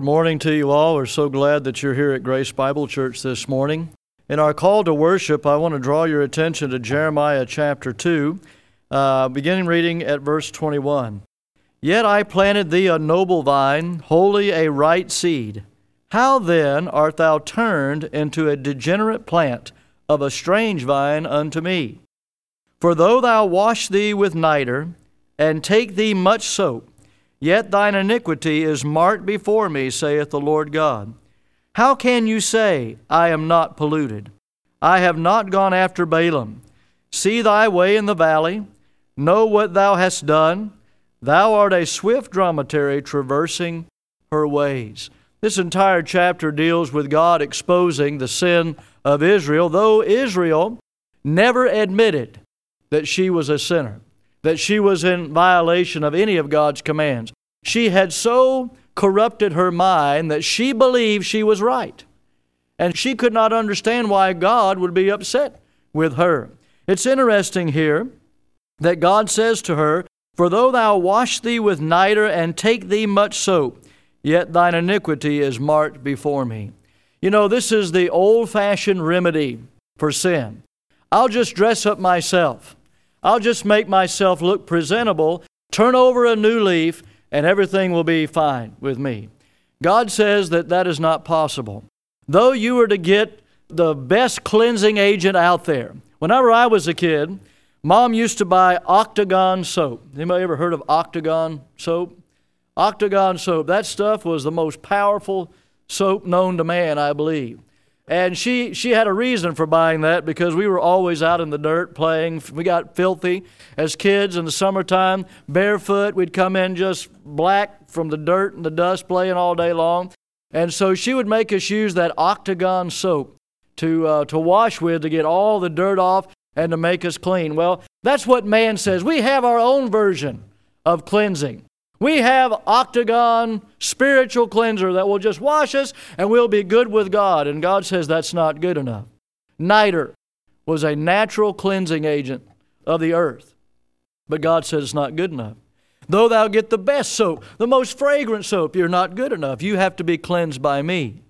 Good morning to you all. We're so glad that you're here at Grace Bible Church this morning. In our call to worship, I want to draw your attention to Jeremiah chapter 2, beginning reading at verse 21. Yet I planted thee a noble vine, wholly a right seed. How then art thou turned into a degenerate plant of a strange vine unto me? For though thou wash thee with niter, and take thee much soap, yet thine iniquity is marked before me, saith the Lord God. How can you say, I am not polluted? I have not gone after Balaam. See thy way in the valley, know what thou hast done. Thou art a swift dromedary traversing her ways. This entire chapter deals with God exposing the sin of Israel, though Israel never admitted that she was a sinner, that she was in violation of any of God's commands. She had so corrupted her mind that she believed she was right. And she could not understand why God would be upset with her. It's interesting here that God says to her, For though thou wash thee with niter and take thee much soap, yet thine iniquity is marked before me. You know, this is the old-fashioned remedy for sin. I'll just dress up myself. I'll just make myself look presentable, turn over a new leaf, and everything will be fine with me. God says that that is not possible. Though you were to get the best cleansing agent out there. Whenever I was a kid, Mom used to buy Octagon soap. Anybody ever heard of Octagon soap? Octagon soap. That stuff was the most powerful soap known to man, I believe. And she had a reason for buying that because we were always out in the dirt playing. We got filthy as kids in the summertime, barefoot. We'd come in just black from the dirt and the dust playing all day long. And so she would make us use that Octagon soap to wash with to get all the dirt off and to make us clean. Well, that's what man says. We have our own version of cleansing. We have Octagon spiritual cleanser that will just wash us and we'll be good with God. And God says that's not good enough. Niter was a natural cleansing agent of the earth. But God says it's not good enough. Though thou get the best soap, the most fragrant soap, you're not good enough. You have to be cleansed by me.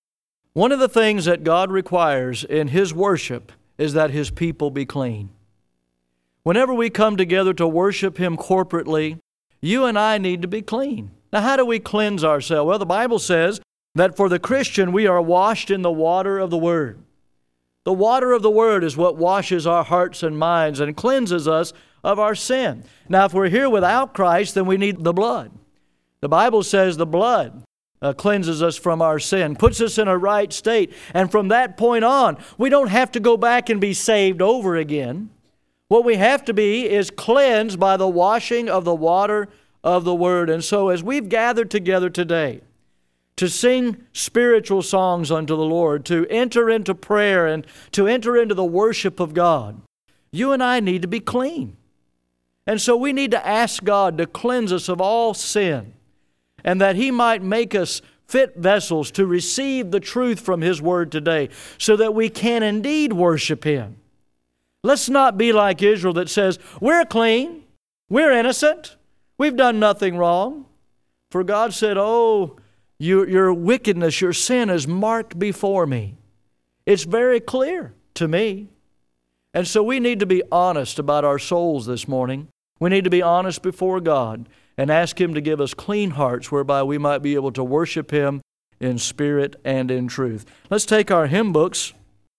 One of the things that God requires in His worship is that His people be clean. Whenever we come together to worship Him corporately, you and I need to be clean. Now, how do we cleanse ourselves? Well, the Bible says that for the Christian, we are washed in the water of the Word. The water of the Word is what washes our hearts and minds and cleanses us of our sin. Now, if we're here without Christ, then we need the blood. The Bible says the blood cleanses us from our sin, puts us in a right state. And from that point on, we don't have to go back and be saved over again. What we have to be is cleansed by the washing of the water of the Word. And so as we've gathered together today to sing spiritual songs unto the Lord, to enter into prayer and to enter into the worship of God, you and I need to be clean. And so we need to ask God to cleanse us of all sin and that He might make us fit vessels to receive the truth from His Word today so that we can indeed worship Him. Let's not be like Israel that says, we're clean, we're innocent, we've done nothing wrong. For God said, oh, your wickedness, your sin is marked before me. It's very clear to me. And so we need to be honest about our souls this morning. We need to be honest before God and ask Him to give us clean hearts whereby we might be able to worship Him in spirit and in truth. Let's take our hymn books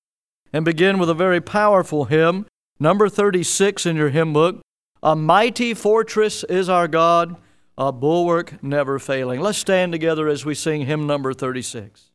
and begin with a very powerful hymn, number 36 in your hymn book. A mighty fortress is our God, a bulwark never failing. Let's stand together as we sing hymn number 36.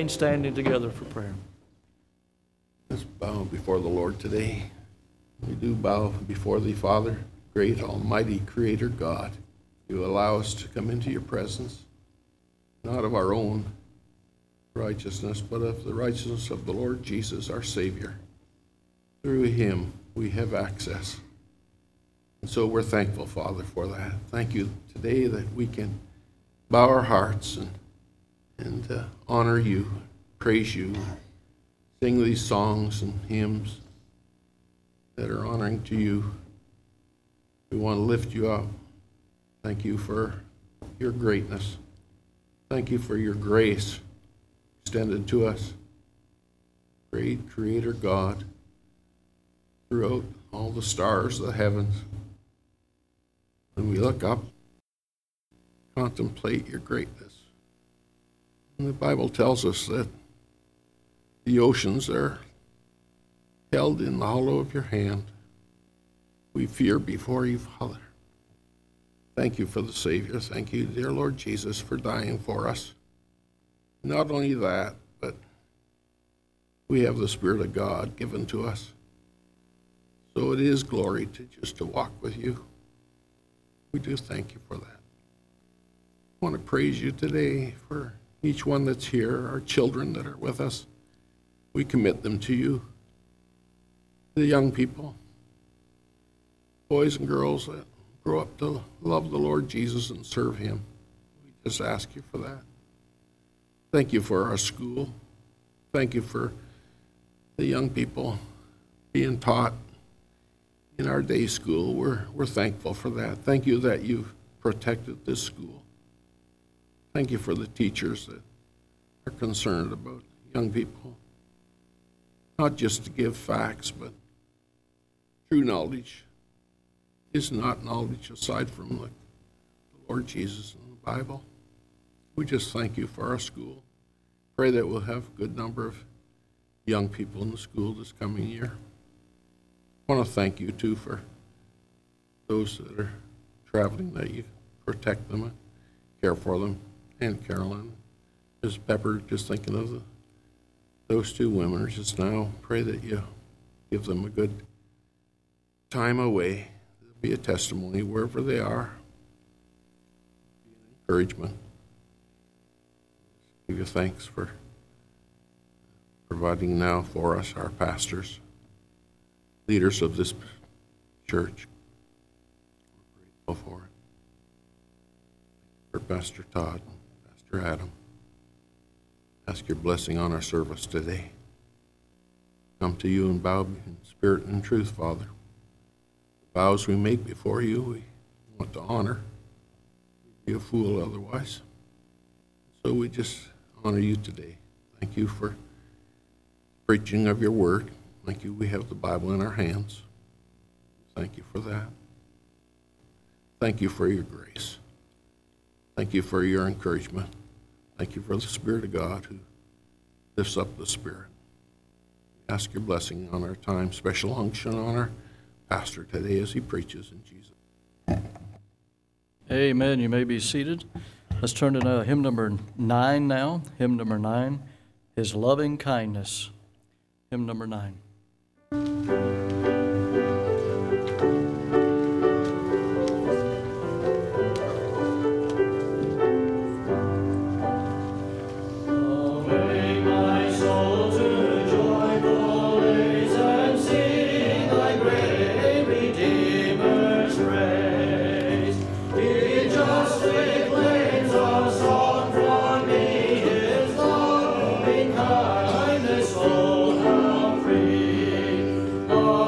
remain standing together for prayer. Let's bow before the Lord today. We do bow before thee, Father, great, almighty, creator God. You allow us to come into your presence, not of our own righteousness, but of the righteousness of the Lord Jesus, our Savior. Through him we have access. And so we're thankful, Father, for that. Thank you today that we can bow our hearts and honor you, praise you, sing these songs and hymns that are honoring to you. We want to lift you up. Thank you for your greatness. Thank you for your grace extended to us. Great Creator God, throughout all the stars of the heavens. When we look up, contemplate your greatness. And the Bible tells us that the oceans are held in the hollow of your hand. We fear before you, Father. Thank you for the Savior. Thank you, dear Lord Jesus, for dying for us. Not only that, but we have the Spirit of God given to us. So it is glory to walk with you. We do thank you for that. I want to praise you today for each one that's here, our children that are with us. We commit them to you. The young people, boys and girls that grow up to love the Lord Jesus and serve him. We just ask you for that. Thank you for our school. Thank you for the young people being taught in our day school. We're thankful for that. Thank you that you've protected this school. Thank you for the teachers that are concerned about young people. Not just to give facts, but true knowledge is not knowledge aside from the Lord Jesus and the Bible. We just thank you for our school. Pray that we'll have a good number of young people in the school this coming year. I want to thank you, too, for those that are traveling, that you protect them and care for them. And Carolyn, Ms. Pepper, just thinking of those two women just now. Pray that you give them a good time away. There'll be a testimony wherever they are. Be an encouragement. Give you thanks for providing now for us, our pastors, leaders of this church. We're grateful for it. For Pastor Todd and Pastor Adam. Ask your blessing on our service today. Come to you and bow in spirit and truth, Father. The vows we make before you, we want to honor. We'd be a fool otherwise. So we just honor you today. Thank you for preaching of your word. Thank you we have the Bible in our hands. Thank you for that. Thank you for your grace. Thank you for your encouragement. Thank you for the Spirit of God who lifts up the Spirit. We ask your blessing on our time, special unction on our pastor today as he preaches in Jesus. Amen. You may be seated. Let's turn to hymn number 9 now. Hymn number 9, His Loving Kindness. Hymn number 9. Oh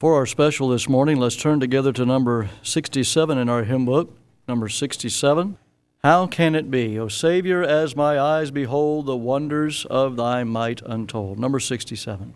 For our special this morning, let's turn together to number 67 in our hymn book, number 67. How can it be, O Savior, as my eyes behold the wonders of thy might untold? Number 67.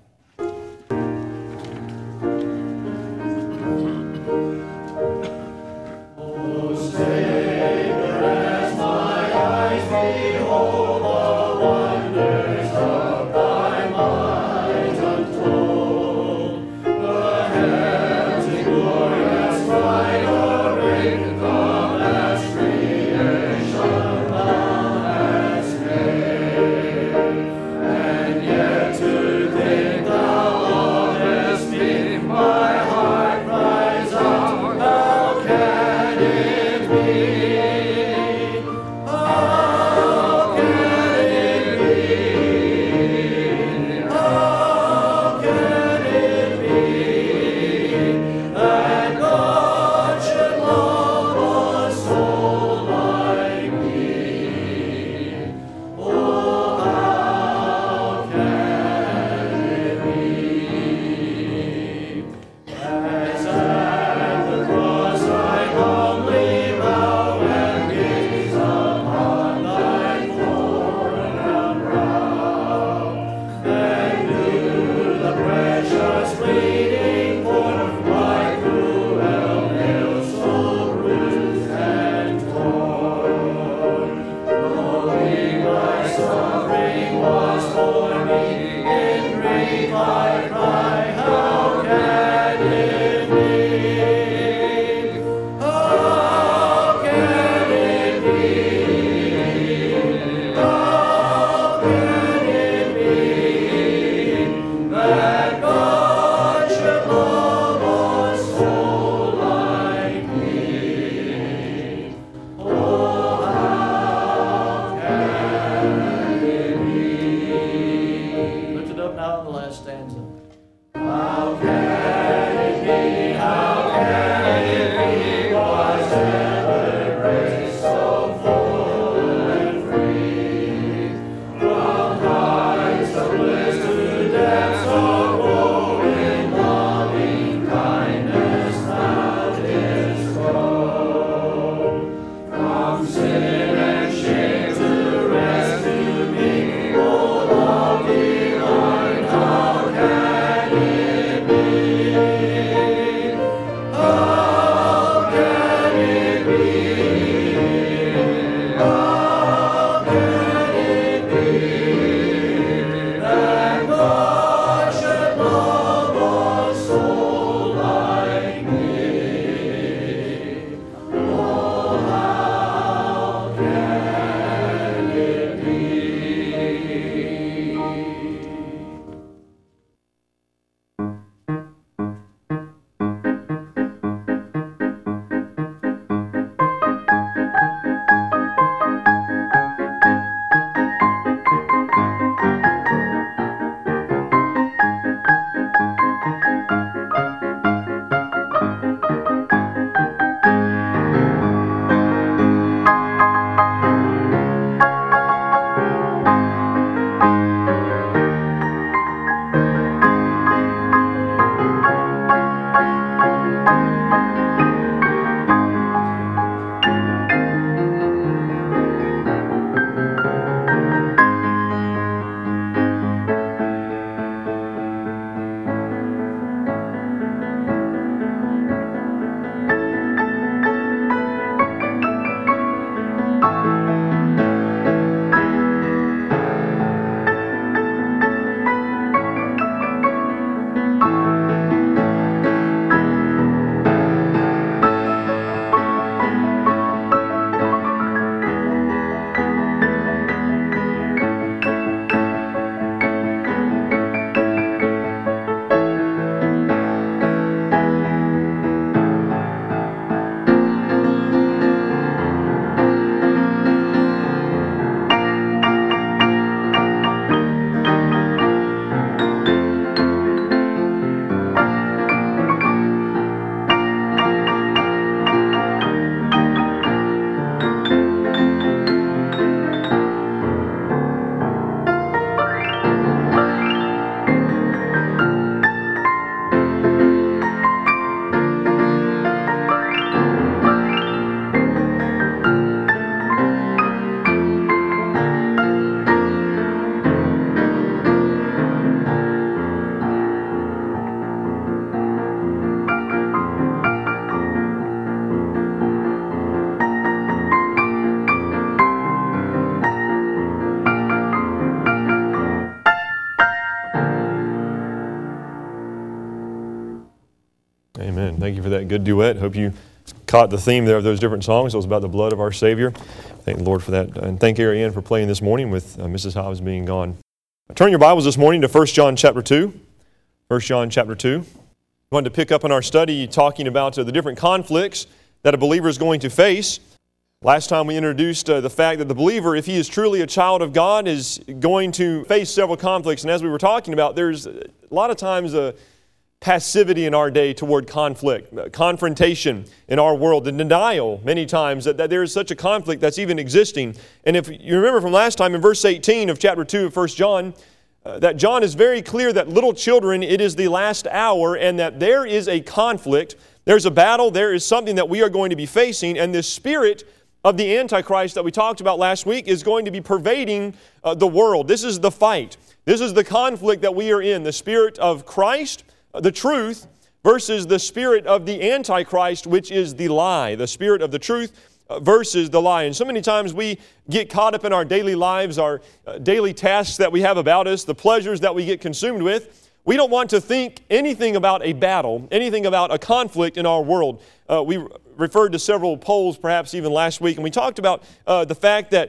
Amen. Thank you for that good duet. Hope you caught the theme there of those different songs. It was about the blood of our Savior. Thank the Lord for that. And thank Ariane for playing this morning with Mrs. Hobbs being gone. Turn your Bibles this morning to 1 John chapter 2. 1 John chapter 2. I wanted to pick up in our study talking about the different conflicts that a believer is going to face. Last time we introduced the fact that the believer, if he is truly a child of God, is going to face several conflicts. And as we were talking about, there's a lot of times a passivity in our day toward conflict, confrontation in our world, and denial many times that there is such a conflict that's even existing. And if you remember from last time in verse 18 of chapter 2 of 1 John, that John is very clear that little children, it is the last hour, and that there is a conflict, there's a battle, there is something that we are going to be facing, and this spirit of the Antichrist that we talked about last week is going to be pervading the world. This is the fight. This is the conflict that we are in, the spirit of Christ, the truth, versus the spirit of the Antichrist, which is the lie, the spirit of the truth versus the lie. And so many times we get caught up in our daily lives, our daily tasks that we have about us, the pleasures that we get consumed with. We don't want to think anything about a battle, anything about a conflict in our world. We referred to several polls perhaps even last week, and we talked about the fact that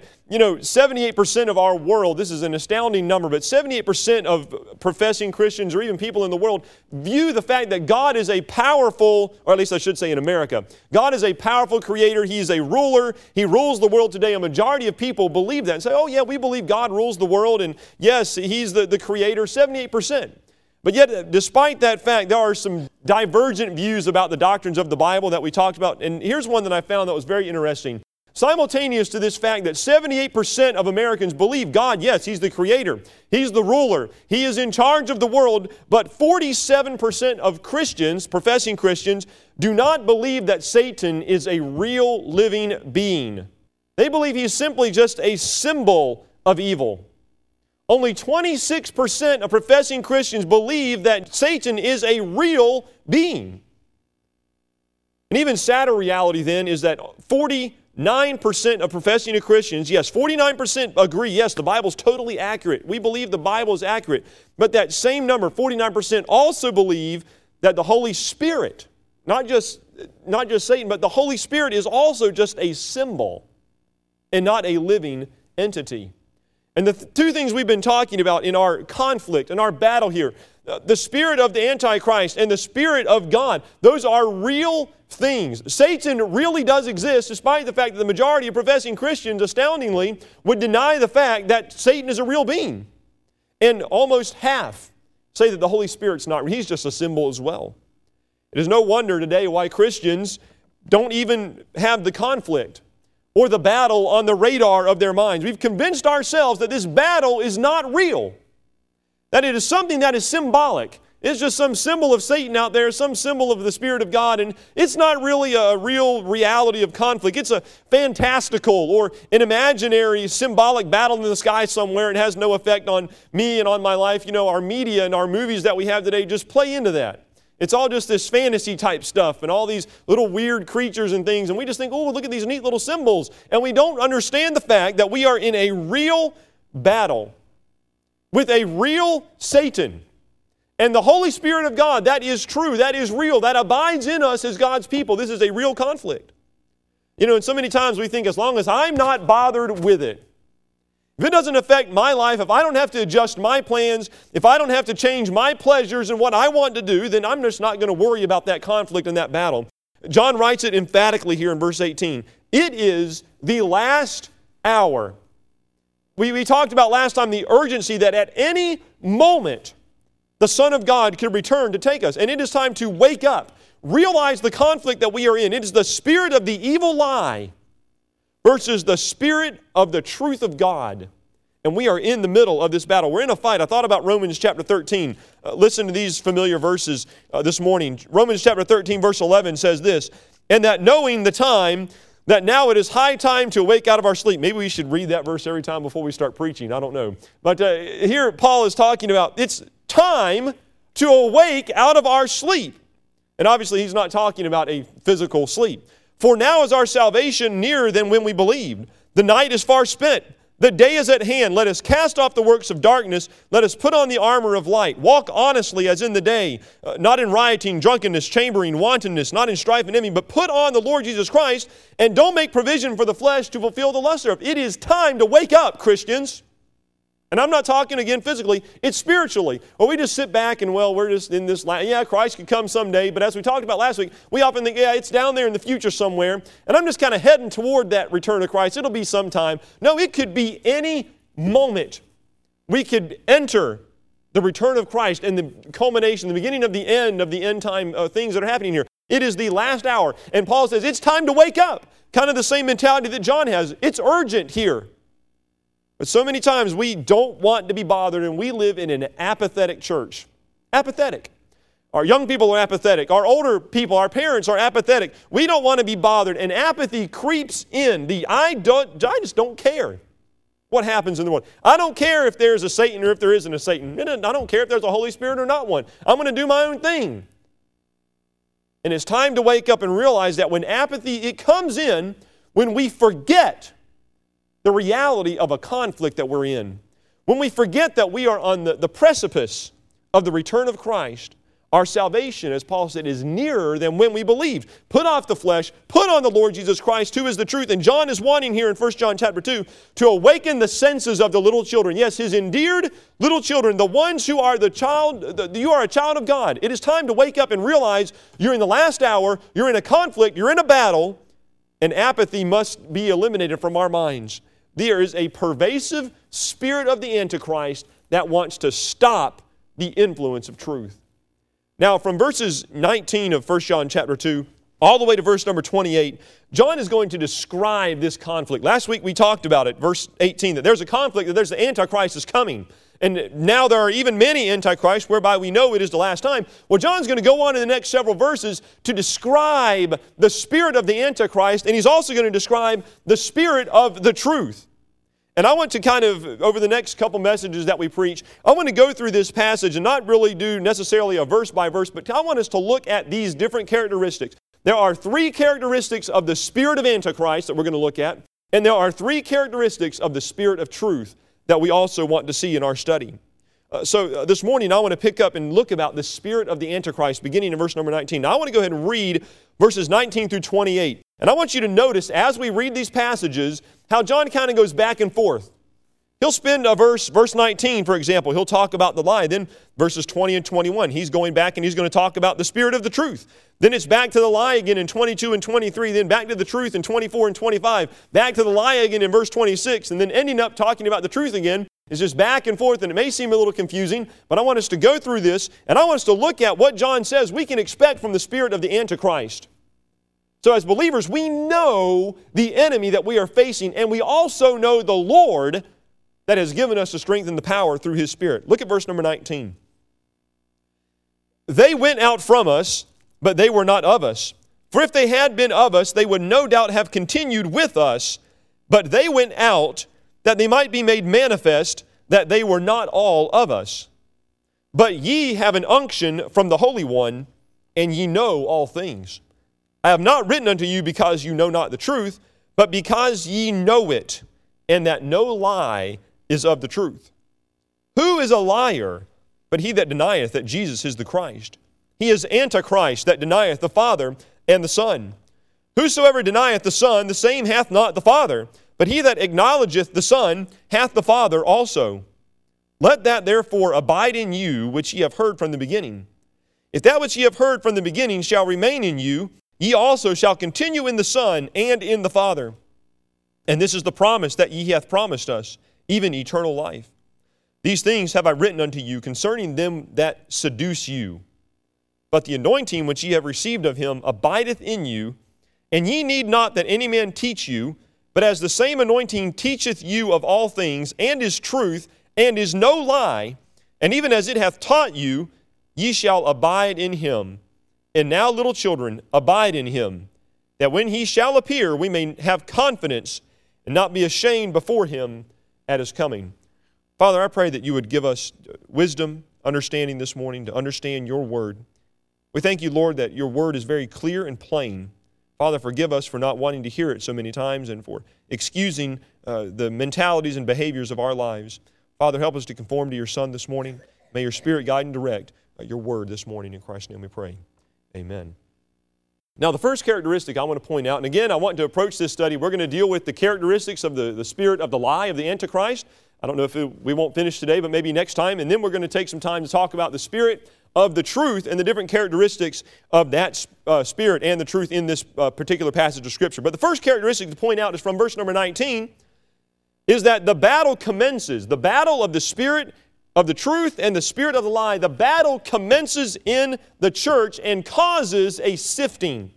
78% of our world, this is an astounding number, but 78% of professing Christians or even people in the world view the fact that God is a powerful, or at least I should say in America, God is a powerful creator. He is a ruler. He rules the world today. A majority of people believe that and say, oh yeah, we believe God rules the world, and yes, He's the creator, 78%. But yet, despite that fact, there are some divergent views about the doctrines of the Bible that we talked about. And here's one that I found that was very interesting. Simultaneous to this fact that 78% of Americans believe God, yes, He's the creator, He's the ruler, He is in charge of the world, but 47% of Christians, professing Christians, do not believe that Satan is a real living being. They believe He's simply just a symbol of evil. Only 26% of professing Christians believe that Satan is a real being. An even sadder reality then is that 49% of professing Christians, yes, 49% agree, yes, the Bible's totally accurate. We believe the Bible is accurate. But that same number, 49%, also believe that the Holy Spirit, not just Satan, but the Holy Spirit is also just a symbol and not a living entity. And the two things we've been talking about in our conflict, in our battle here, the spirit of the Antichrist and the spirit of God, those are real things. Satan really does exist, despite the fact that the majority of professing Christians, astoundingly, would deny the fact that Satan is a real being. And almost half say that the Holy Spirit's not. He's just a symbol as well. It is no wonder today why Christians don't even have the conflict or the battle on the radar of their minds. We've convinced ourselves that this battle is not real, that it is something that is symbolic. It's just some symbol of Satan out there, some symbol of the Spirit of God, and it's not really a real reality of conflict. It's a fantastical or an imaginary symbolic battle in the sky somewhere. It has no effect on me and on my life. Our media and our movies that we have today just play into that. It's all just this fantasy type stuff and all these little weird creatures and things. And we just think, oh, look at these neat little symbols. And we don't understand the fact that we are in a real battle with a real Satan. And the Holy Spirit of God, that is true, that is real, that abides in us as God's people. This is a real conflict. And so many times we think as long as I'm not bothered with it, if it doesn't affect my life, if I don't have to adjust my plans, if I don't have to change my pleasures and what I want to do, then I'm just not going to worry about that conflict and that battle. John writes it emphatically here in verse 18. It is the last hour. We talked about last time the urgency that at any moment the Son of God could return to take us. And it is time to wake up, realize the conflict that we are in. It is the spirit of the evil lie versus the spirit of the truth of God. And we are in the middle of this battle. We're in a fight. I thought about Romans chapter 13. Listen to these familiar verses this morning. Romans chapter 13 verse 11 says this, and that knowing the time, that now it is high time to awake out of our sleep. Maybe we should read that verse every time before we start preaching. I don't know. But here Paul is talking about it's time to awake out of our sleep. And obviously he's not talking about a physical sleep. For now is our salvation nearer than when we believed. The night is far spent. The day is at hand. Let us cast off the works of darkness. Let us put on the armor of light. Walk honestly as in the day, not in rioting, drunkenness, chambering, wantonness, not in strife and envy, but put on the Lord Jesus Christ, and don't make provision for the flesh to fulfill the lust thereof. It is time to wake up, Christians. And I'm not talking again physically, it's spiritually. Or we just sit back and, well, we're just in this life. Yeah, Christ could come someday, but as we talked about last week, we often think, yeah, it's down there in the future somewhere, and I'm just kind of heading toward that return of Christ. It'll be sometime. No, it could be any moment. We could enter the return of Christ and the culmination, the beginning of the end time things that are happening here. It is the last hour. And Paul says, it's time to wake up. Kind of the same mentality that John has. It's urgent here. But so many times we don't want to be bothered, and we live in an apathetic church. Apathetic. Our young people are apathetic. Our older people, our parents are apathetic. We don't want to be bothered, and apathy creeps in. I just don't care what happens in the world. I don't care if there's a Satan or if there isn't a Satan. I don't care if there's a Holy Spirit or not one. I'm going to do my own thing. And it's time to wake up and realize that when apathy, it comes in when we forget the reality of a conflict that we're in. When we forget that we are on the precipice of the return of Christ, our salvation, as Paul said, is nearer than when we believed. Put off the flesh, put on the Lord Jesus Christ, who is the truth. And John is wanting here in 1 John chapter 2 to awaken the senses of the little children. Yes, his endeared little children, the ones who are you are a child of God. It is time to wake up and realize you're in the last hour, you're in a conflict, you're in a battle, and apathy must be eliminated from our minds. There is a pervasive spirit of the Antichrist that wants to stop the influence of truth. Now, from verses 19 of 1 John chapter 2 all the way to verse number 28, John is going to describe this conflict. Last week we talked about it, verse 18, that there's a conflict, that there's the Antichrist is coming. And now there are even many antichrists whereby we know it is the last time. Well, John's going to go on in the next several verses to describe the spirit of the Antichrist, and he's also going to describe the spirit of the truth. And I want to kind of, over the next couple messages that we preach, I want to go through this passage and not really do necessarily a verse by verse, but I want us to look at these different characteristics. There are 3 characteristics of the spirit of Antichrist that we're going to look at, and there are 3 characteristics of the spirit of truth that we also want to see in our study. So this morning I want to pick up and look about the spirit of the Antichrist beginning in verse number 19. Now I want to go ahead and read verses 19 through 28. And I want you to notice as we read these passages how John kind of goes back and forth. He'll spend a verse 19, for example, he'll talk about the lie. Then verses 20 and 21, he's going back and he's going to talk about the spirit of the truth. Then it's back to the lie again in 22 and 23, then back to the truth in 24 and 25, back to the lie again in verse 26, and then ending up talking about the truth again. It's just back and forth, and it may seem a little confusing, but I want us to go through this, and I want us to look at what John says we can expect from the spirit of the Antichrist. So as believers, we know the enemy that we are facing, and we also know the Lord that has given us the strength and the power through His Spirit. Look at verse number 19. They went out from us, but they were not of us. For if they had been of us, they would no doubt have continued with us, but they went out that they might be made manifest that they were not all of us. But ye have an unction from the Holy One, and ye know all things. I have not written unto you because you know not the truth, but because ye know it, and that no lie is of the truth. Who is a liar but he that denieth that Jesus is the Christ? He is Antichrist that denieth the Father and the Son. Whosoever denieth the Son, the same hath not the Father. But he that acknowledgeth the Son hath the Father also. Let that therefore abide in you which ye have heard from the beginning. If that which ye have heard from the beginning shall remain in you, ye also shall continue in the Son and in the Father. And this is the promise that ye hath promised us, even eternal life. These things have I written unto you concerning them that seduce you. But the anointing which ye have received of Him abideth in you, and ye need not that any man teach you, but as the same anointing teacheth you of all things, and is truth, and is no lie, and even as it hath taught you, ye shall abide in Him. And now, little children, abide in Him, that when He shall appear, we may have confidence and not be ashamed before Him at His coming. Father, I pray that you would give us wisdom, understanding this morning to understand your word. We thank you, Lord, that your word is very clear and plain. Father, forgive us for not wanting to hear it so many times and for excusing the mentalities and behaviors of our lives. Father, help us to conform to your Son this morning. May your Spirit guide and direct your word this morning. In Christ's name we pray. Amen. Now, the first characteristic I want to point out, and again, I want to approach this study, we're going to deal with the characteristics of the spirit of the lie, of the Antichrist. I don't know if we won't finish today, but maybe next time. And then we're going to take some time to talk about the spirit of the truth and the different characteristics of that spirit and the truth in this particular passage of Scripture. But the first characteristic to point out is from verse number 19, is that the battle commences. The battle of the spirit of the truth and the spirit of the lie, the battle commences in the church and causes a sifting.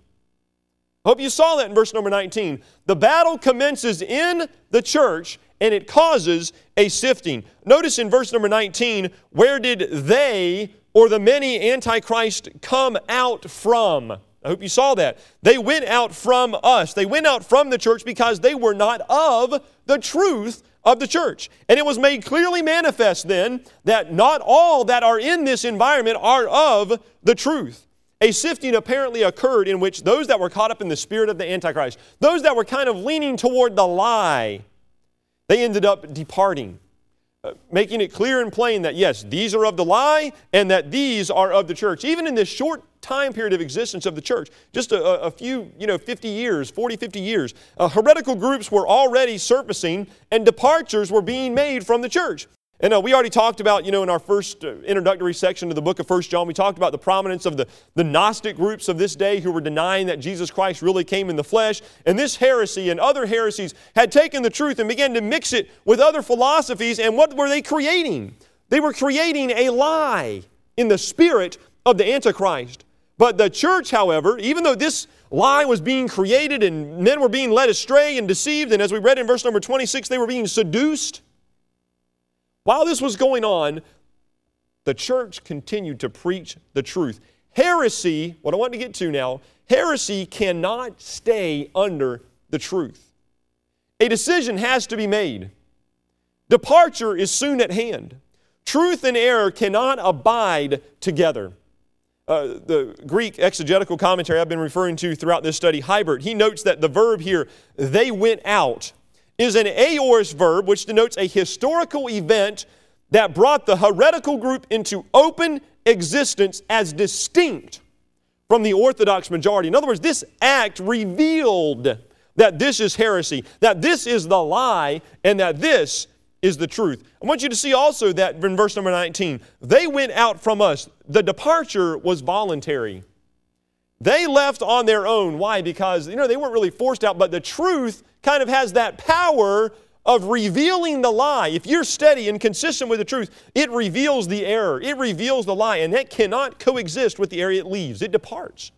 I hope you saw that in verse number 19. The battle commences in the church and it causes a sifting. Notice in verse number 19, where did they or the many Antichrist come out from? I hope you saw that. They went out from us. They went out from the church because they were not of the truth of the church. And it was made clearly manifest then that not all that are in this environment are of the truth. A sifting apparently occurred in which those that were caught up in the spirit of the Antichrist, those that were kind of leaning toward the lie, they ended up departing, making it clear and plain that yes, these are of the lie and that these are of the church. Even in this short time period of existence of the church, just a few, 50 years, 40, 50 years, heretical groups were already surfacing and departures were being made from the church. And we already talked about, in our first introductory section of the book of 1 John, we talked about the prominence of the Gnostic groups of this day who were denying that Jesus Christ really came in the flesh. And this heresy and other heresies had taken the truth and began to mix it with other philosophies. And what were they creating? They were creating a lie in the spirit of the Antichrist. But the church, however, even though this lie was being created and men were being led astray and deceived, and as we read in verse number 26, they were being seduced, while this was going on, the church continued to preach the truth. Heresy, what I want to get to now, heresy cannot stay under the truth. A decision has to be made. Departure is soon at hand. Truth and error cannot abide together. The Greek exegetical commentary I've been referring to throughout this study, Hybert, he notes that the verb here, they went out, is an aorist verb which denotes a historical event that brought the heretical group into open existence as distinct from the Orthodox majority. In other words, this act revealed that this is heresy, that this is the lie, and that this is the truth. I want you to see also that in verse number 19, they went out from us. The departure was voluntary. They left on their own. Why? Because, they weren't really forced out, but the truth kind of has that power of revealing the lie. If you're steady and consistent with the truth, it reveals the error. It reveals the lie, and that cannot coexist with the area it leaves. It departs.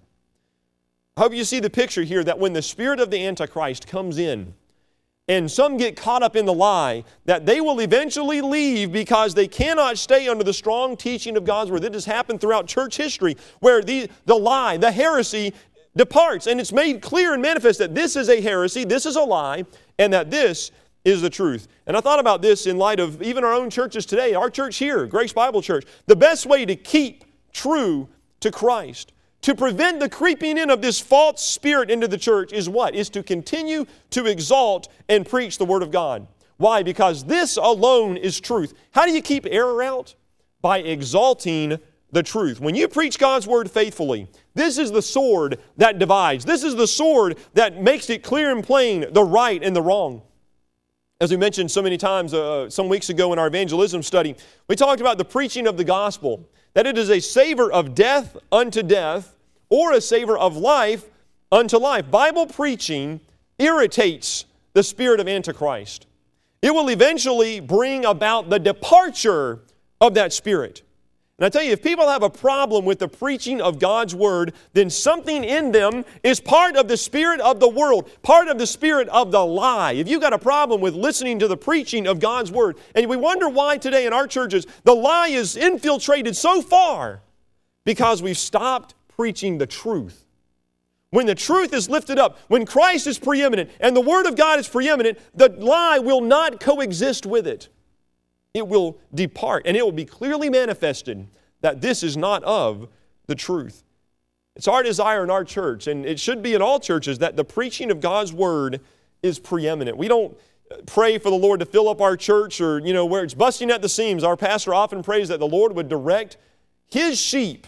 I hope you see the picture here that when the spirit of the Antichrist comes in, and some get caught up in the lie, that they will eventually leave because they cannot stay under the strong teaching of God's Word. That has happened throughout church history, where the lie, the heresy, departs. And it's made clear and manifest that this is a heresy, this is a lie, and that this is the truth. And I thought about this in light of even our own churches today, our church here, Grace Bible Church. The best way to keep true to Christ, to prevent the creeping in of this false spirit into the church is what? Is to continue to exalt and preach the Word of God. Why? Because this alone is truth. How do you keep error out? By exalting the truth. When you preach God's Word faithfully, this is the sword that divides. This is the sword that makes it clear and plain the right and the wrong. As we mentioned so many times some weeks ago in our evangelism study, we talked about the preaching of the gospel, that it is a savor of death unto death or a savor of life unto life. Bible preaching irritates the spirit of Antichrist. It will eventually bring about the departure of that spirit. And I tell you, if people have a problem with the preaching of God's Word, then something in them is part of the spirit of the world, part of the spirit of the lie. If you've got a problem with listening to the preaching of God's Word, and we wonder why today in our churches the lie is infiltrated so far, because we've stopped preaching the truth. When the truth is lifted up, when Christ is preeminent and the Word of God is preeminent, the lie will not coexist with it. It will depart, and it will be clearly manifested that this is not of the truth. It's our desire in our church, and it should be in all churches, that the preaching of God's Word is preeminent. We don't pray for the Lord to fill up our church or, where it's busting at the seams. Our pastor often prays that the Lord would direct His sheep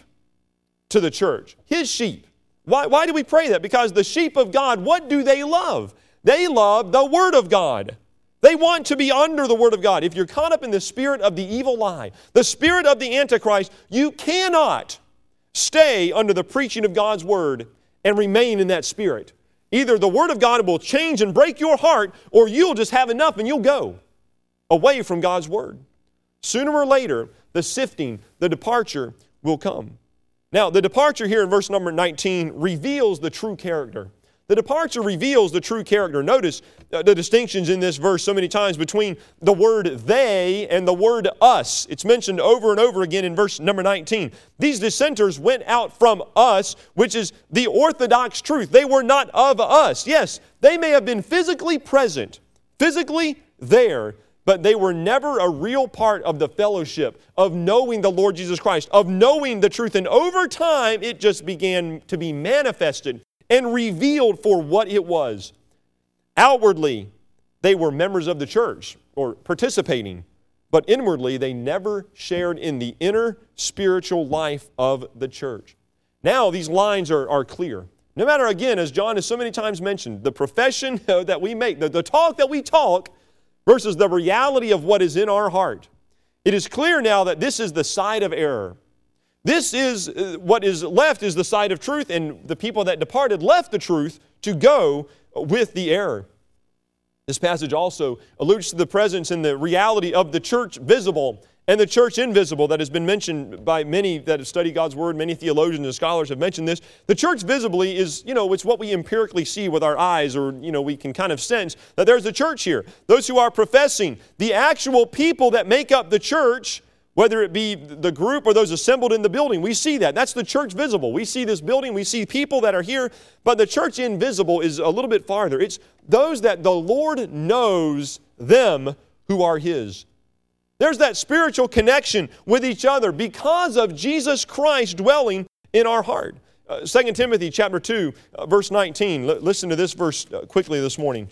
to the church. His sheep. Why do we pray that? Because the sheep of God, what do they love? They love the Word of God. They want to be under the Word of God. If you're caught up in the spirit of the evil lie, the spirit of the Antichrist, you cannot stay under the preaching of God's Word and remain in that spirit. Either the Word of God will change and break your heart, or you'll just have enough and you'll go away from God's Word. Sooner or later, the sifting, the departure will come. Now, the departure here in verse number 19 reveals the true character. The departure reveals the true character. Notice the distinctions in this verse so many times between the word they and the word us. It's mentioned over and over again in verse number 19. These dissenters went out from us, which is the orthodox truth. They were not of us. Yes, they may have been physically present, physically there, but they were never a real part of the fellowship, of knowing the Lord Jesus Christ, of knowing the truth. And over time, it just began to be manifested and revealed for what it was. Outwardly, they were members of the church or participating, but inwardly, they never shared in the inner spiritual life of the church. Now, these lines are clear. No matter, again, as John has so many times mentioned, the profession that we make, the talk that we talk versus the reality of what is in our heart. It is clear now that this is the side of error. This is what is left is the side of truth, and the people that departed left the truth to go with the error. This passage also alludes to the presence and the reality of the church visible and the church invisible that has been mentioned by many that have studied God's Word. Many theologians and scholars have mentioned this. The church visibly is, it's what we empirically see with our eyes, or, we can kind of sense that there's a church here. Those who are professing, the actual people that make up the church, whether it be the group or those assembled in the building, we see that. That's the church visible. We see this building, we see people that are here, but the church invisible is a little bit farther. It's those that the Lord knows them who are His. There's that spiritual connection with each other because of Jesus Christ dwelling in our heart. 2 Timothy chapter 2, verse 19. Listen to this verse quickly this morning.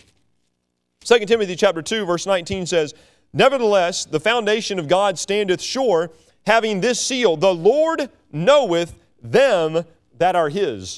2 Timothy chapter 2, verse 19 says, "Nevertheless, the foundation of God standeth sure, having this seal, the Lord knoweth them that are His.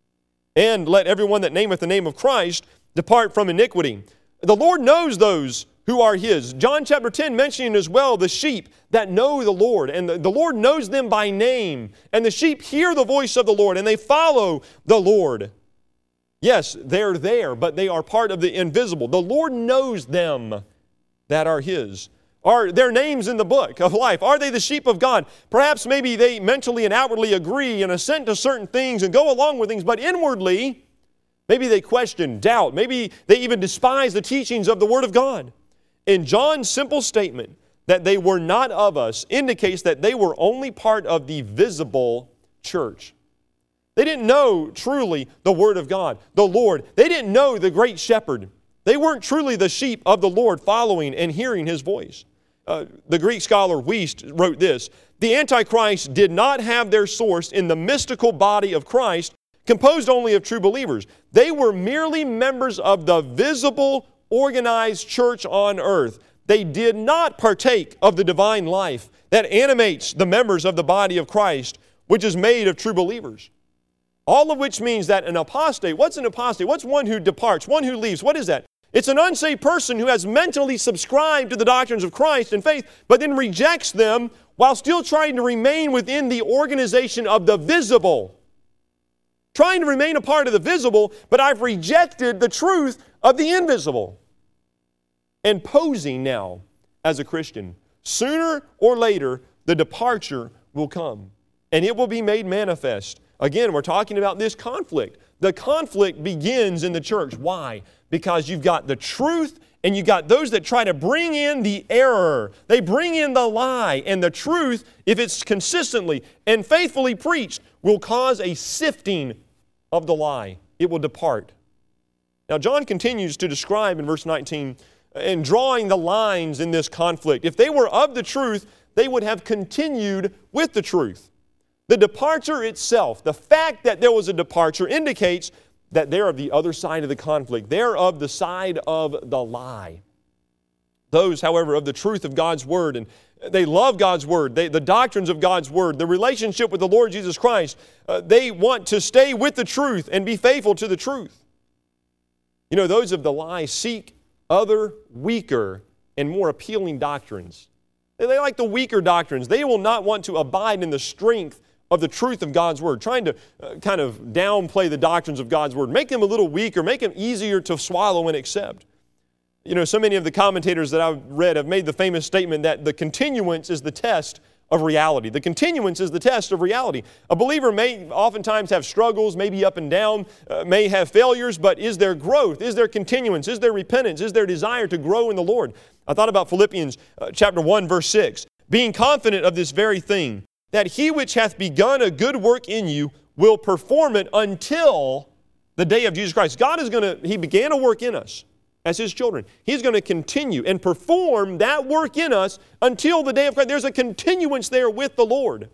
And let everyone that nameth the name of Christ depart from iniquity." The Lord knows those who are His. John chapter 10 mentioning as well the sheep that know the Lord, and the Lord knows them by name. And the sheep hear the voice of the Lord, and they follow the Lord. Yes, they're there, but they are part of the invisible. The Lord knows them that are His. Are their names in the book of life? Are they the sheep of God? Perhaps maybe they mentally and outwardly agree and assent to certain things and go along with things, but inwardly, maybe they question, doubt. Maybe they even despise the teachings of the Word of God. In John's simple statement that they were not of us indicates that they were only part of the visible church. They didn't know truly the Word of God, the Lord. They didn't know the great shepherd. They weren't truly the sheep of the Lord following and hearing His voice. The Greek scholar Wiest wrote this: "The Antichrist did not have their source in the mystical body of Christ, composed only of true believers. They were merely members of the visible, organized church on earth. They did not partake of the divine life that animates the members of the body of Christ, which is made of true believers." All of which means that an apostate, what's an apostate? What's one who departs, one who leaves? What is that? It's an unsaved person who has mentally subscribed to the doctrines of Christ and faith, but then rejects them while still trying to remain within the organization of the visible. Trying to remain a part of the visible, but I've rejected the truth of the invisible. And posing now as a Christian. Sooner or later, the departure will come, and it will be made manifest. Again, we're talking about this conflict. The conflict begins in the church. Why? Because you've got the truth and you've got those that try to bring in the error. They bring in the lie. And the truth, if it's consistently and faithfully preached, will cause a sifting of the lie. It will depart. Now, John continues to describe in verse 19 and drawing the lines in this conflict. If they were of the truth, they would have continued with the truth. The departure itself, the fact that there was a departure, indicates that they're of the other side of the conflict. They're of the side of the lie. Those, however, of the truth of God's Word, and they love God's Word, the doctrines of God's Word, the relationship with the Lord Jesus Christ, they want to stay with the truth and be faithful to the truth. You know, those of the lie seek other weaker and more appealing doctrines. They like the weaker doctrines. They will not want to abide in the strength of the truth of God's Word, trying to kind of downplay the doctrines of God's Word, make them a little weaker, make them easier to swallow and accept. You know, so many of the commentators that I've read have made the famous statement that the continuance is the test of reality. The continuance is the test of reality. A believer may oftentimes have struggles, may be up and down, may have failures, but is there growth? Is there continuance? Is there repentance? Is there desire to grow in the Lord? I thought about Philippians chapter 1, verse 6. Being confident of this very thing, that he which hath begun a good work in you will perform it until the day of Jesus Christ. God is He began a work in us as His children. He's going to continue and perform that work in us until the day of Christ. There's a continuance there with the Lord.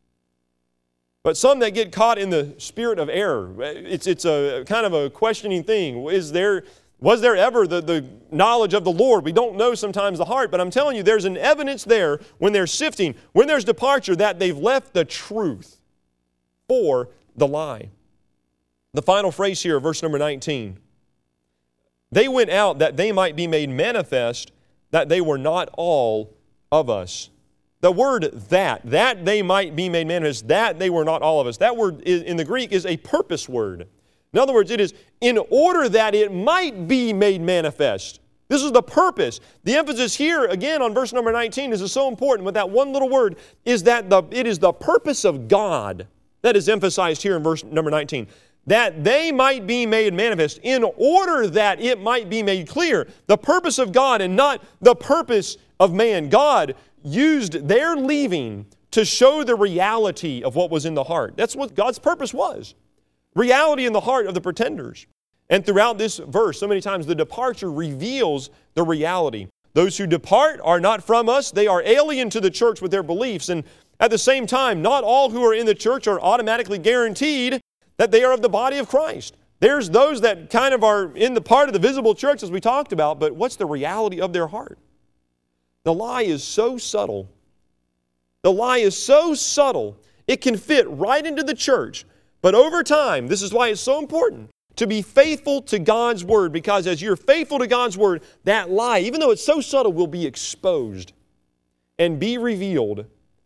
But some that get caught in the spirit of error, it's a kind of a questioning thing. Was there ever the knowledge of the Lord? We don't know sometimes the heart, but I'm telling you, there's an evidence there when there's sifting, when there's departure, that they've left the truth for the lie. The final phrase here, verse number 19. They went out that they might be made manifest that they were not all of us. The word that they might be made manifest, that they were not all of us. That word in the Greek is a purpose word. In other words, it is in order that it might be made manifest. This is the purpose. The emphasis here, again, on verse number 19, is so important with that one little word, is that it is the purpose of God that is emphasized here in verse number 19. That they might be made manifest, in order that it might be made clear. The purpose of God and not the purpose of man. God used their leaving to show the reality of what was in the heart. That's what God's purpose was. Reality in the heart of the pretenders. And throughout this verse, so many times the departure reveals the reality. Those who depart are not from us. They are alien to the church with their beliefs. And at the same time, not all who are in the church are automatically guaranteed that they are of the body of Christ. There's those that kind of are in the part of the visible church as we talked about, but what's the reality of their heart? The lie is so subtle. The lie is so subtle, it can fit right into the church. But over time, this is why it's so important to be faithful to God's Word, because as you're faithful to God's Word, that lie, even though it's so subtle, will be exposed and be revealed.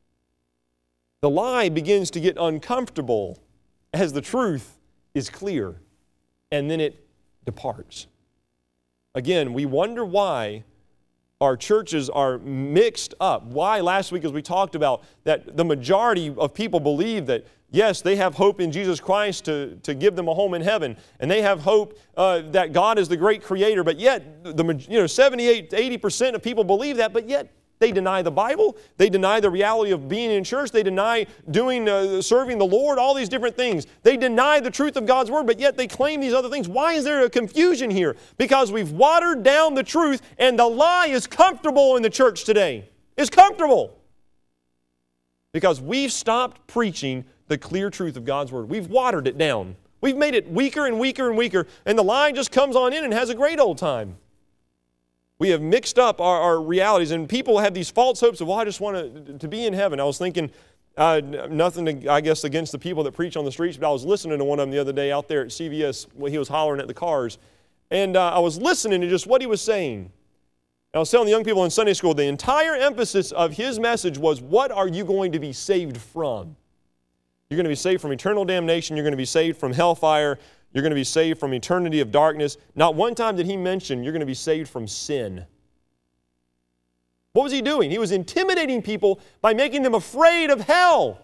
The lie begins to get uncomfortable as the truth is clear, and then it departs. Again, we wonder why our churches are mixed up. Why, last week as we talked about, that the majority of people believe that, yes, they have hope in Jesus Christ to give them a home in heaven, and they have hope that God is the great creator, but yet 78 to 80% of people believe that, but yet they deny the Bible, they deny the reality of being in church, they deny serving the Lord, all these different things. They deny the truth of God's Word, but yet they claim these other things. Why is there a confusion here? Because we've watered down the truth, and the lie is comfortable in the church today. It's comfortable. Because we've stopped preaching the clear truth of God's Word. We've watered it down. We've made it weaker and weaker and weaker, and the lie just comes on in and has a great old time. We have mixed up our realities, and people have these false hopes of, well, I just want to be in heaven. I was thinking, nothing, I guess, against the people that preach on the streets, but I was listening to one of them the other day out there at CVS when he was hollering at the cars. And I was listening to just what he was saying. I was telling the young people in Sunday school, the entire emphasis of his message was, what are you going to be saved from? You're going to be saved from eternal damnation. You're going to be saved from hellfire. You're going to be saved from eternity of darkness. Not one time did he mention you're going to be saved from sin. What was he doing? He was intimidating people by making them afraid of hell.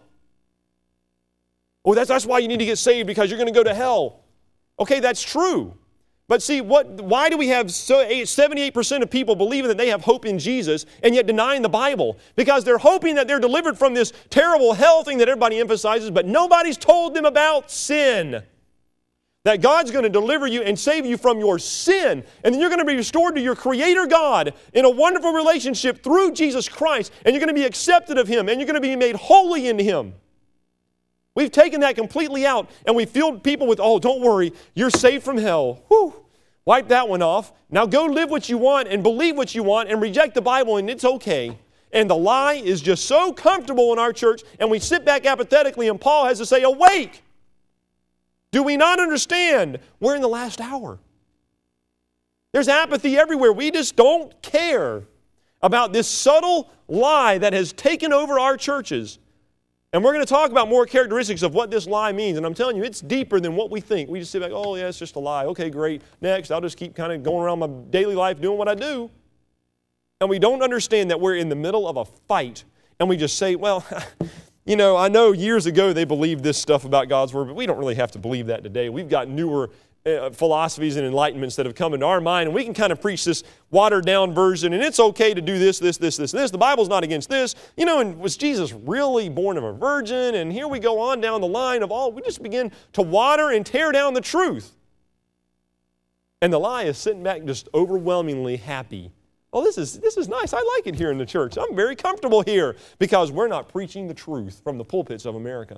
Oh, that's why you need to get saved, because you're going to go to hell. Okay, that's true. But see, why do we have 78% of people believing that they have hope in Jesus and yet denying the Bible? Because they're hoping that they're delivered from this terrible hell thing that everybody emphasizes, but nobody's told them about sin. That God's going to deliver you and save you from your sin. And then you're going to be restored to your Creator God in a wonderful relationship through Jesus Christ. And you're going to be accepted of Him. And you're going to be made holy in Him. We've taken that completely out, and we filled people with, oh, don't worry, you're saved from hell. Whew. Wipe that one off. Now go live what you want and believe what you want and reject the Bible, and it's okay. And the lie is just so comfortable in our church, and we sit back apathetically, and Paul has to say, awake! Do we not understand? We're in the last hour. There's apathy everywhere. We just don't care about this subtle lie that has taken over our churches. And we're going to talk about more characteristics of what this lie means. And I'm telling you, it's deeper than what we think. We just sit back, oh, yeah, it's just a lie. Okay, great. Next, I'll just keep kind of going around my daily life doing what I do. And we don't understand that we're in the middle of a fight. And we just say, well, you know, I know years ago they believed this stuff about God's Word, but we don't really have to believe that today. We've got newer philosophies and enlightenments that have come into our mind, and we can kind of preach this watered-down version, and it's okay to do this. The Bible's not against this. You know, and was Jesus really born of a virgin? And here we go on down the line of all. We just begin to water and tear down the truth. And the lie is sitting back just overwhelmingly happy. Oh, this is nice. I like it here in the church. I'm very comfortable here because we're not preaching the truth from the pulpits of America.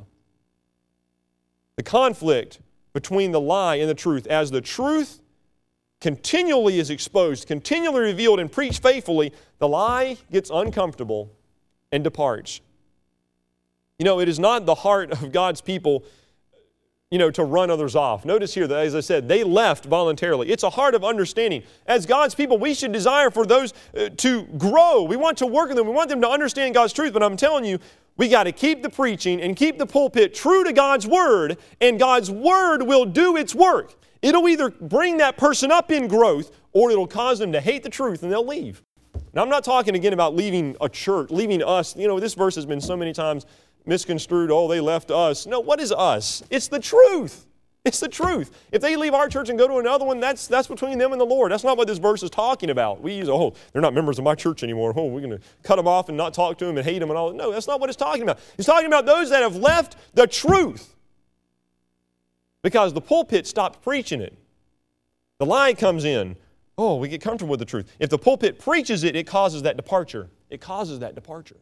The conflict between the lie and the truth, as the truth continually is exposed, continually revealed and preached faithfully, the lie gets uncomfortable and departs. You know, it is not the heart of God's people, you know, to run others off. Notice here that, as I said, they left voluntarily. It's a heart of understanding. As God's people, we should desire for those to grow. We want to work with them. We want them to understand God's truth. But I'm telling you, we got to keep the preaching and keep the pulpit true to God's Word, and God's Word will do its work. It'll either bring that person up in growth, or it'll cause them to hate the truth and they'll leave. Now, I'm not talking again about leaving a church, leaving us. You know, this verse has been so many times misconstrued. Oh, they left us. No, what is us? It's the truth. It's the truth. If they leave our church and go to another one, that's between them and the Lord. That's not what this verse is talking about. We use, oh, they're not members of my church anymore. Oh, we're going to cut them off and not talk to them and hate them and all. No, that's not what it's talking about. It's talking about those that have left the truth because the pulpit stopped preaching it. The lie comes in. Oh, we get comfortable with the truth. If the pulpit preaches it, it causes that departure. It causes that departure.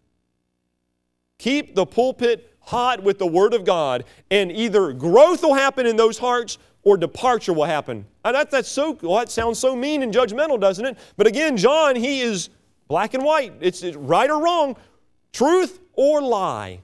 Keep the pulpit hot with the Word of God, and either growth will happen in those hearts or departure will happen. And that sounds so mean and judgmental, doesn't it? But again, John, he is black and white. It's right or wrong, truth or lie.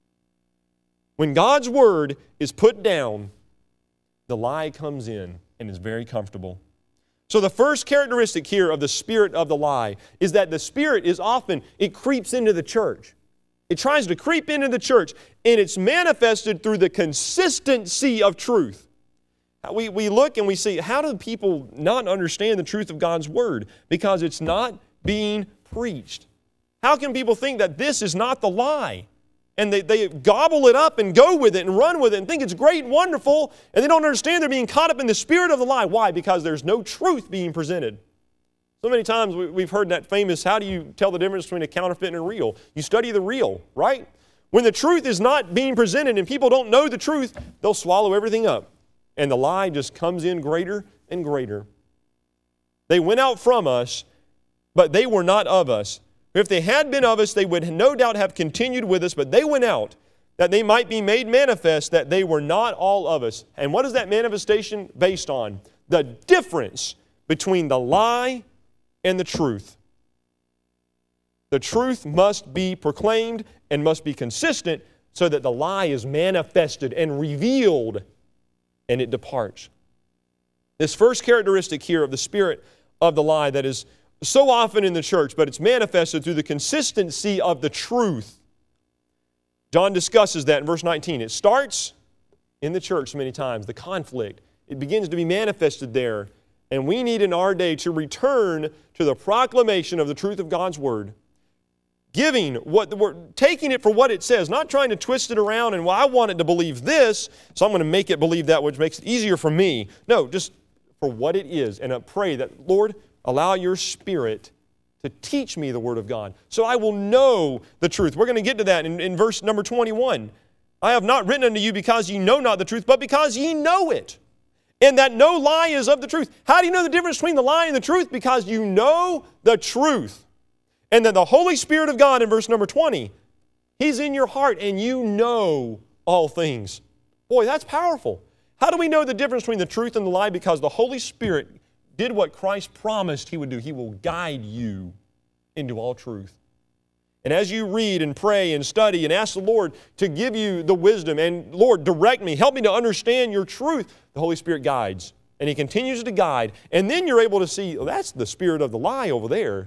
When God's Word is put down, the lie comes in and is very comfortable. So the first characteristic here of the spirit of the lie is that the spirit is often, it creeps into the church. It tries to creep into the church, and it's manifested through the consistency of truth. We look and we see, how do people not understand the truth of God's Word? Because it's not being preached. How can people think that this is not the lie? And they gobble it up and go with it and run with it and think it's great and wonderful, and they don't understand they're being caught up in the spirit of the lie. Why? Because there's no truth being presented. So many times we've heard that famous, how do you tell the difference between a counterfeit and a real? You study the real, right? When the truth is not being presented and people don't know the truth, they'll swallow everything up. And the lie just comes in greater and greater. They went out from us, but they were not of us. If they had been of us, they would no doubt have continued with us, but they went out, that they might be made manifest that they were not all of us. And what is that manifestation based on? The difference between the lie and the truth. The truth must be proclaimed and must be consistent so that the lie is manifested and revealed and it departs. This first characteristic here of the spirit of the lie that is so often in the church, but it's manifested through the consistency of the truth. John discusses that in verse 19. It starts in the church many times, the conflict. It begins to be manifested there. And we need in our day to return to the proclamation of the truth of God's Word. Taking it for what it says, not trying to twist it around and, well, I want it to believe this, so I'm going to make it believe that, which makes it easier for me. No, just for what it is. And I pray that, Lord, allow your Spirit to teach me the Word of God, so I will know the truth. We're going to get to that in verse number 21. I have not written unto you because ye know not the truth, but because ye know it. And that no lie is of the truth. How do you know the difference between the lie and the truth? Because you know the truth. And then the Holy Spirit of God in verse number 20, He's in your heart and you know all things. Boy, that's powerful. How do we know the difference between the truth and the lie? Because the Holy Spirit did what Christ promised He would do. He will guide you into all truth. And as you read and pray and study and ask the Lord to give you the wisdom and, Lord, direct me, help me to understand your truth, the Holy Spirit guides. And He continues to guide. And then you're able to see, oh, that's the spirit of the lie over there.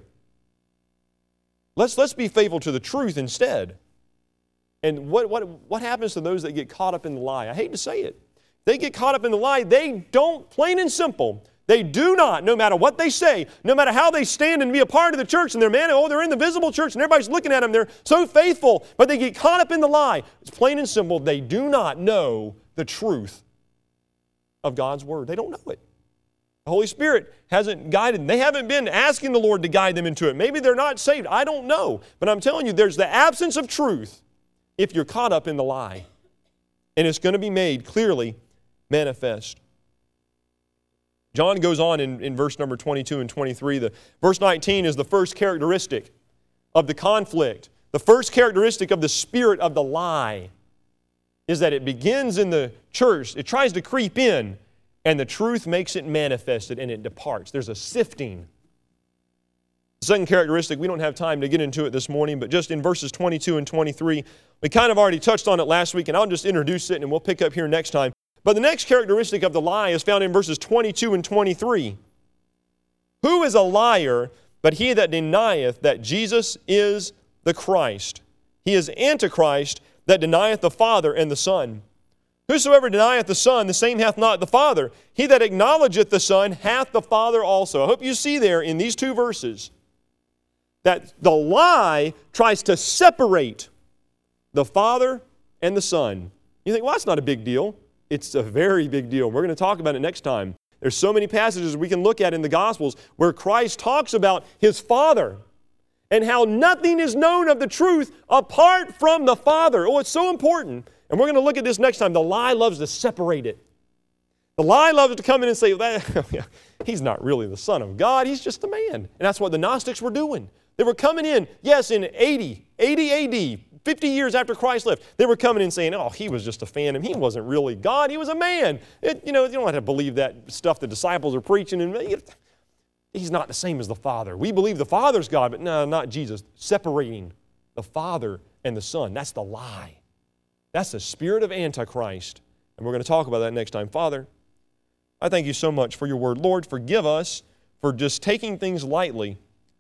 Let's be faithful to the truth instead. And what happens to those that get caught up in the lie? I hate to say it. They get caught up in the lie. They don't, plain and simple, they do not, no matter what they say, no matter how they stand and be a part of the church, and they're in the visible church and everybody's looking at them, they're so faithful, but they get caught up in the lie. It's plain and simple, they do not know the truth of God's Word. They don't know it. The Holy Spirit hasn't guided them. They haven't been asking the Lord to guide them into it. Maybe they're not saved. I don't know. But I'm telling you, there's the absence of truth if you're caught up in the lie. And it's going to be made clearly manifest. John goes on in verse number 22 and 23. Verse 19 is the first characteristic of the conflict. The first characteristic of the spirit of the lie is that it begins in the church. It tries to creep in, and the truth makes it manifested, and it departs. There's a sifting. The second characteristic, we don't have time to get into it this morning, but just in verses 22 and 23, we kind of already touched on it last week, and I'll just introduce it, and we'll pick up here next time. But the next characteristic of the lie is found in verses 22 and 23. Who is a liar but he that denieth that Jesus is the Christ? He is Antichrist that denieth the Father and the Son. Whosoever denieth the Son, the same hath not the Father. He that acknowledgeth the Son hath the Father also. I hope you see there in these two verses that the lie tries to separate the Father and the Son. You think, well, that's not a big deal. It's a very big deal. We're going to talk about it next time. There's so many passages we can look at in the Gospels where Christ talks about His Father and how nothing is known of the truth apart from the Father. Oh, it's so important. And we're going to look at this next time. The lie loves to separate it. The lie loves to come in and say, He's not really the Son of God. He's just a man. And that's what the Gnostics were doing. They were coming in, yes, in 80 AD, 50 years after Christ left, they were coming in saying, oh, He was just a phantom. He wasn't really God. He was a man. You don't have to believe that stuff the disciples are preaching. And He's not the same as the Father. We believe the Father's God, but no, not Jesus. Separating the Father and the Son. That's the lie. That's the spirit of Antichrist. And we're going to talk about that next time. Father, I thank You so much for Your Word. Lord, forgive us for just taking things lightly.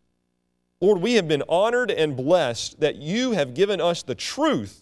Lord, we have been honored and blessed that You have given us the truth.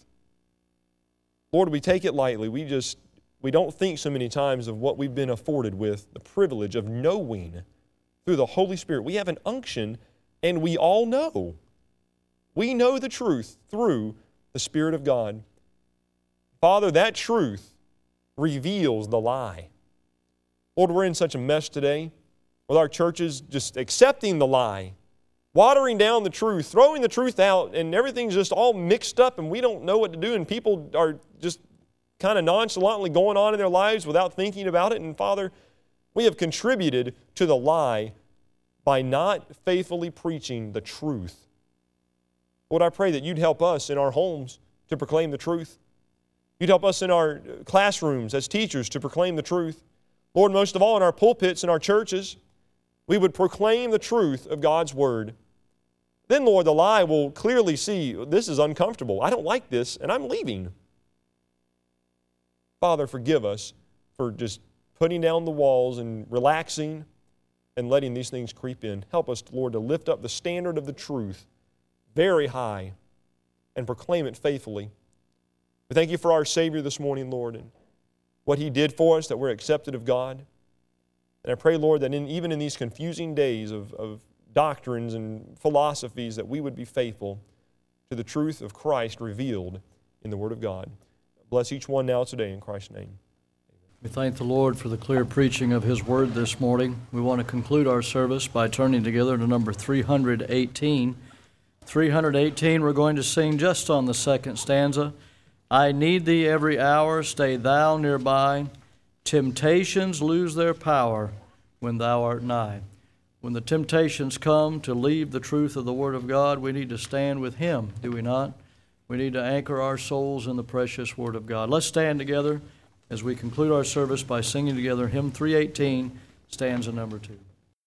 Lord, we take it lightly. We don't think so many times of what we've been afforded with, the privilege of knowing through the Holy Spirit. We have an unction, and we all know. We know the truth through the Spirit of God. Father, that truth reveals the lie. Lord, we're in such a mess today with our churches just accepting the lie, watering down the truth, throwing the truth out, and everything's just all mixed up and we don't know what to do, and people are just kind of nonchalantly going on in their lives without thinking about it. And Father, we have contributed to the lie by not faithfully preaching the truth. Lord, I pray that You'd help us in our homes to proclaim the truth. You'd help us in our classrooms as teachers to proclaim the truth. Lord, most of all in our pulpits and our churches, we would proclaim the truth of God's Word. Then, Lord, the lie will clearly see, this is uncomfortable. I don't like this, and I'm leaving. Father, forgive us for just putting down the walls and relaxing and letting these things creep in. Help us, Lord, to lift up the standard of the truth very high and proclaim it faithfully. We thank You for our Savior this morning, Lord, and what He did for us, that we're accepted of God. And I pray, Lord, that even in these confusing days of doctrines and philosophies, that we would be faithful to the truth of Christ revealed in the Word of God. Bless each one now today in Christ's name. We thank the Lord for the clear preaching of His Word this morning. We want to conclude our service by turning together to number 318. 318, we're going to sing just on the second stanza. I need Thee every hour, stay Thou nearby. Temptations lose their power when Thou art nigh. When the temptations come to leave the truth of the Word of God, we need to stand with Him, do we not? We need to anchor our souls in the precious Word of God. Let's stand together as we conclude our service by singing together hymn 318, stanza number 2.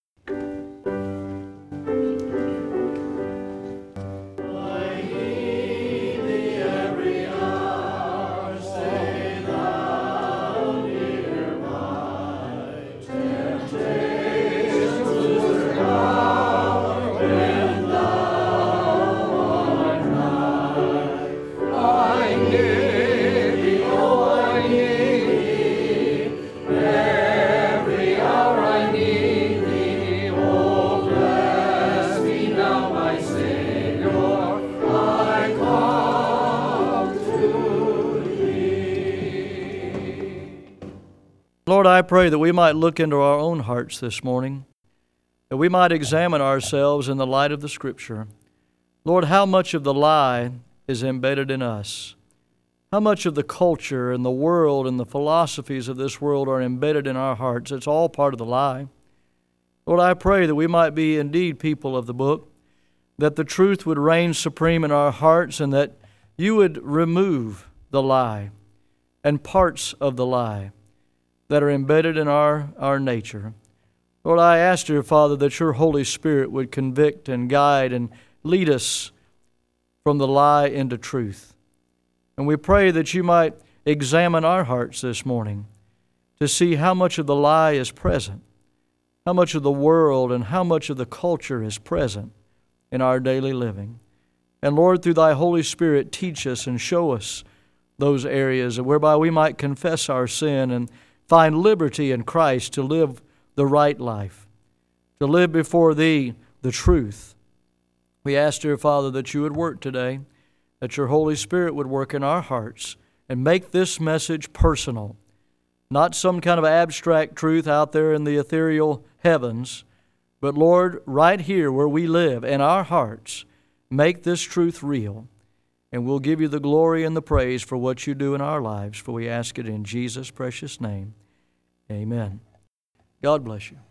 Lord, I pray that we might look into our own hearts this morning, that we might examine ourselves in the light of the Scripture. Lord, how much of the lie is embedded in us? How much of the culture and the world and the philosophies of this world are embedded in our hearts? It's all part of the lie. Lord, I pray that we might be indeed people of the book, that the truth would reign supreme in our hearts, and that you would remove the lie and parts of the lie that are embedded in our nature. Lord, I ask, dear Father, that your Holy Spirit would convict and guide and lead us from the lie into truth. And we pray that you might examine our hearts this morning to see how much of the lie is present, how much of the world and how much of the culture is present in our daily living. And Lord, through thy Holy Spirit, teach us and show us those areas whereby we might confess our sin and find liberty in Christ to live the right life, to live before thee the truth. We ask, dear Father, that you would work today, that your Holy Spirit would work in our hearts and make this message personal, not some kind of abstract truth out there in the ethereal heavens, but Lord, right here where we live in our hearts, make this truth real. And we'll give you the glory and the praise for what you do in our lives, for we ask it in Jesus' precious name. Amen. God bless you.